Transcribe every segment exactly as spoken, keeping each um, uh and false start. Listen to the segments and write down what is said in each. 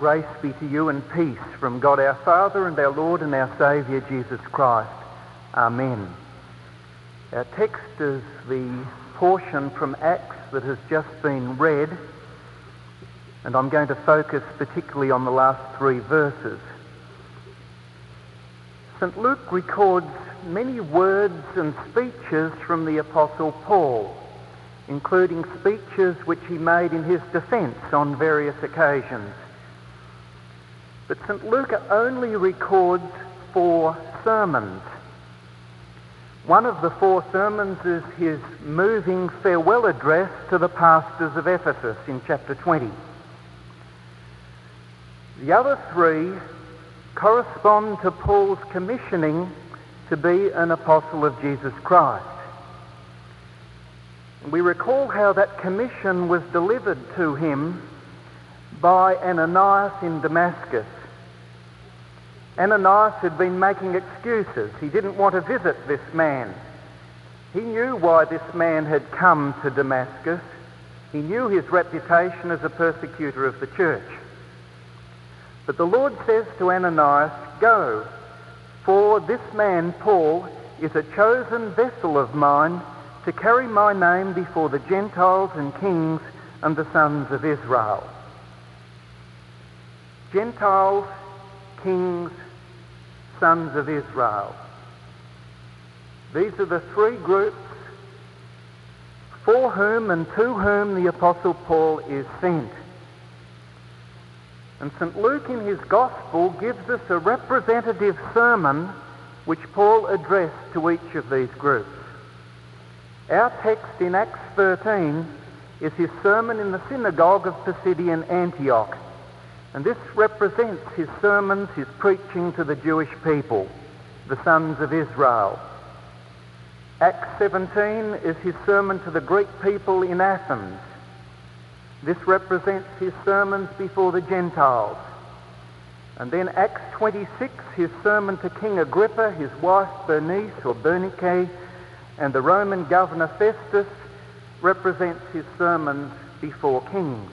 Grace be to you and peace from God our Father and our Lord and our Saviour Jesus Christ. Amen. Our text is the portion from Acts that has just been read, and I'm going to focus particularly on the last three verses. Saint Luke records many words and speeches from the Apostle Paul, including speeches which he made in his defence on various occasions. But Saint Luke only records four sermons. One of the four sermons is his moving farewell address to the pastors of Ephesus in chapter twenty. The other three correspond to Paul's commissioning to be an apostle of Jesus Christ. We recall how that commission was delivered to him by Ananias in Damascus. Ananias had been making excuses. He didn't want to visit this man. He knew why this man had come to Damascus. He knew his reputation as a persecutor of the church. But the Lord says to Ananias, "Go, for this man, Paul, is a chosen vessel of mine to carry my name before the Gentiles and kings and the sons of Israel." Gentiles, kings, sons of Israel. These are the three groups for whom and to whom the Apostle Paul is sent. And Saint Luke in his Gospel gives us a representative sermon which Paul addressed to each of these groups. Our text in Acts thirteen is his sermon in the synagogue of Pisidian Antioch. And this represents his sermons, his preaching to the Jewish people, the sons of Israel. Acts seventeen is his sermon to the Greek people in Athens. This represents his sermons before the Gentiles. And then Acts twenty-six, his sermon to King Agrippa, his wife Bernice or Bernike, and the Roman governor Festus, represents his sermons before kings.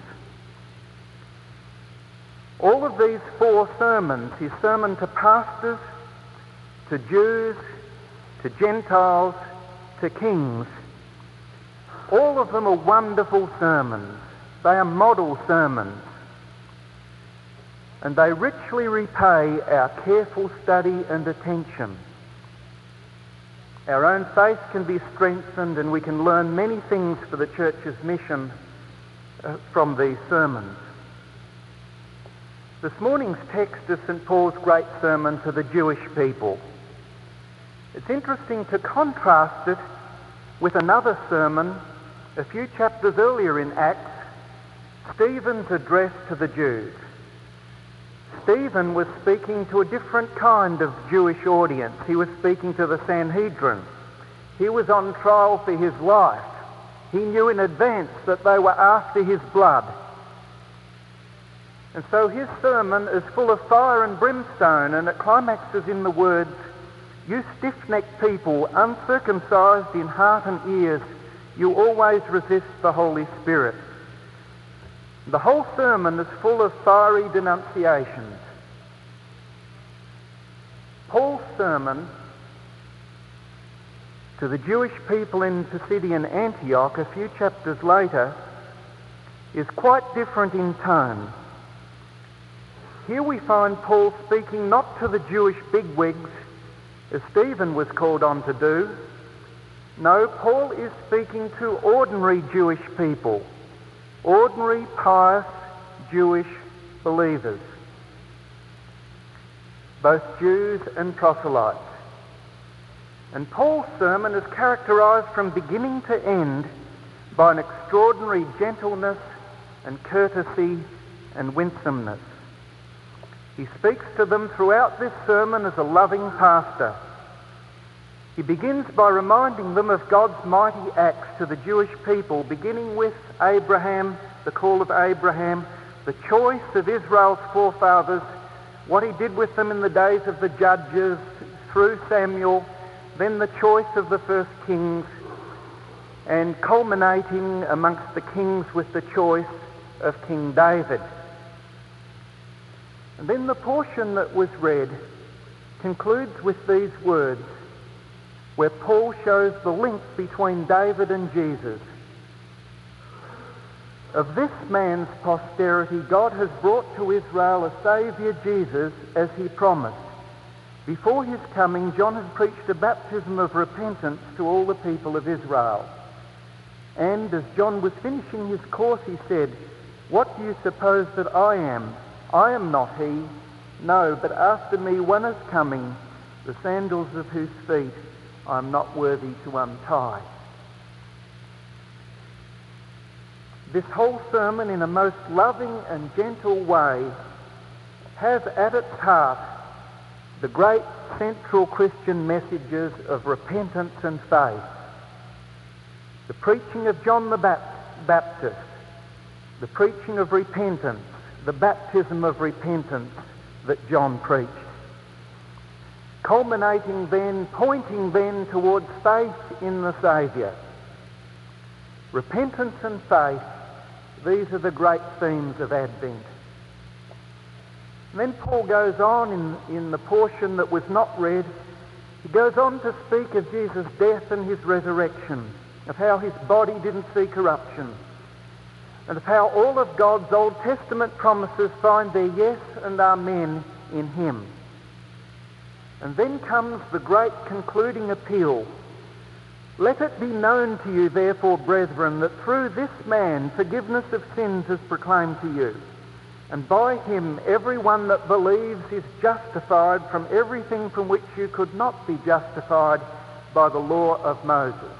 All of these four sermons, his sermon to pastors, to Jews, to Gentiles, to kings, all of them are wonderful sermons. They are model sermons. And they richly repay our careful study and attention. Our own faith can be strengthened and we can learn many things for the church's mission uh, from these sermons. This morning's text is Saint Paul's great sermon to the Jewish people. It's interesting to contrast it with another sermon a few chapters earlier in Acts, Stephen's address to the Jews. Stephen was speaking to a different kind of Jewish audience. He was speaking to the Sanhedrin. He was on trial for his life. He knew in advance that they were after his blood. And so his sermon is full of fire and brimstone, and it climaxes in the words, "You stiff-necked people, uncircumcised in heart and ears, you always resist the Holy Spirit." The whole sermon is full of fiery denunciations. Paul's sermon to the Jewish people in Pisidian Antioch a few chapters later is quite different in tone. Here we find Paul speaking not to the Jewish bigwigs, as Stephen was called on to do. No, Paul is speaking to ordinary Jewish people, ordinary, pious Jewish believers, both Jews and proselytes. And Paul's sermon is characterized from beginning to end by an extraordinary gentleness and courtesy and winsomeness. He speaks to them throughout this sermon as a loving pastor. He begins by reminding them of God's mighty acts to the Jewish people, beginning with Abraham, the call of Abraham, the choice of Israel's forefathers, what he did with them in the days of the judges through Samuel, then the choice of the first kings, and culminating amongst the kings with the choice of King David. And then the portion that was read concludes with these words, where Paul shows the link between David and Jesus. Of this man's posterity, God has brought to Israel a Saviour, Jesus, as he promised. Before his coming, John had preached a baptism of repentance to all the people of Israel. And as John was finishing his course, he said, "What do you suppose that I am? I am not he. No, but after me one is coming, the sandals of whose feet I am not worthy to untie." This whole sermon, in a most loving and gentle way, has at its heart the great central Christian messages of repentance and faith. The preaching of John the Baptist, the preaching of repentance, the baptism of repentance that John preached. Culminating then, pointing then towards faith in the Saviour. Repentance and faith, these are the great themes of Advent. And then Paul goes on in, in the portion that was not read, he goes on to speak of Jesus' death and his resurrection, of how his body didn't see corruption, and of how all of God's Old Testament promises find their yes and amen in him. And then comes the great concluding appeal. "Let it be known to you, therefore, brethren, that through this man forgiveness of sins is proclaimed to you. And by him everyone that believes is justified from everything from which you could not be justified by the law of Moses."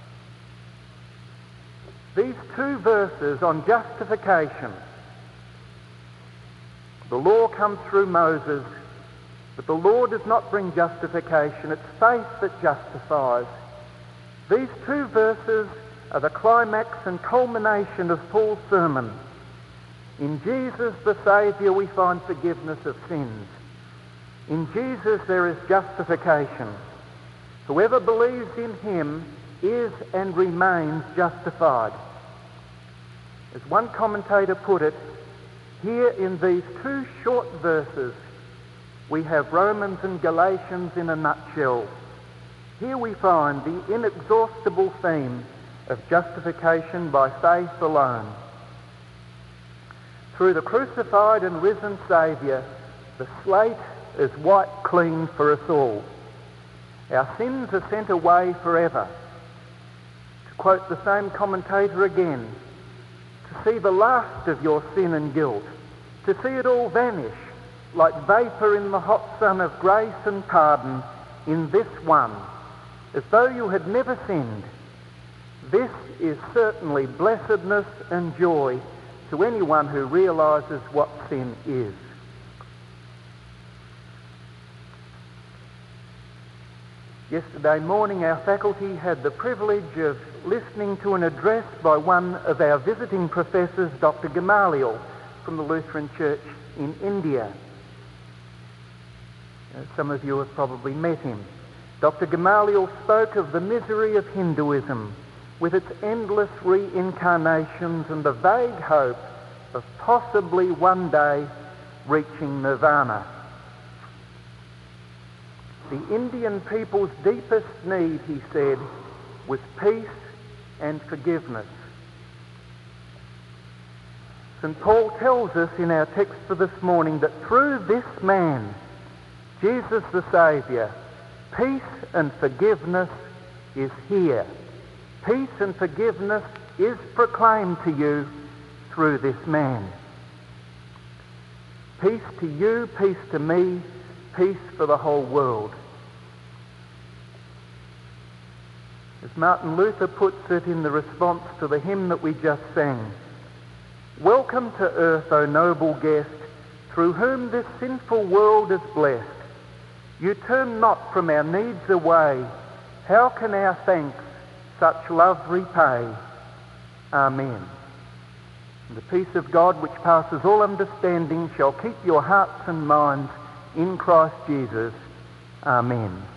These two verses on justification. The law comes through Moses, but the law does not bring justification. It's faith that justifies. These two verses are the climax and culmination of Paul's sermon. In Jesus the Saviour we find forgiveness of sins. In Jesus there is justification. Whoever believes in him is and remains justified. As one commentator put it, here in these two short verses we have Romans and Galatians in a nutshell. Here we find the inexhaustible theme of justification by faith alone. Through the crucified and risen Saviour, the slate is wiped clean for us all. Our sins are sent away forever. To quote the same commentator again, to see the last of your sin and guilt, to see it all vanish like vapour in the hot sun of grace and pardon in this one, as though you had never sinned. This is certainly blessedness and joy to anyone who realises what sin is. Yesterday morning our faculty had the privilege of listening to an address by one of our visiting professors, Doctor Gamaliel, from the Lutheran Church in India. Uh, some of you have probably met him. Doctor Gamaliel spoke of the misery of Hinduism, with its endless reincarnations and the vague hope of possibly one day reaching nirvana. The Indian people's deepest need, he said, was peace and forgiveness. Saint Paul tells us in our text for this morning that through this man, Jesus the Saviour, peace and forgiveness is here. Peace and forgiveness is proclaimed to you through this man. Peace to you, peace to me, peace for the whole world. As Martin Luther puts it in the response to the hymn that we just sang, "Welcome to earth, O noble guest, through whom this sinful world is blessed. You turn not from our needs away. How can our thanks such love repay? Amen. And the peace of God, which passes all understanding, shall keep your hearts and minds in Christ Jesus. Amen."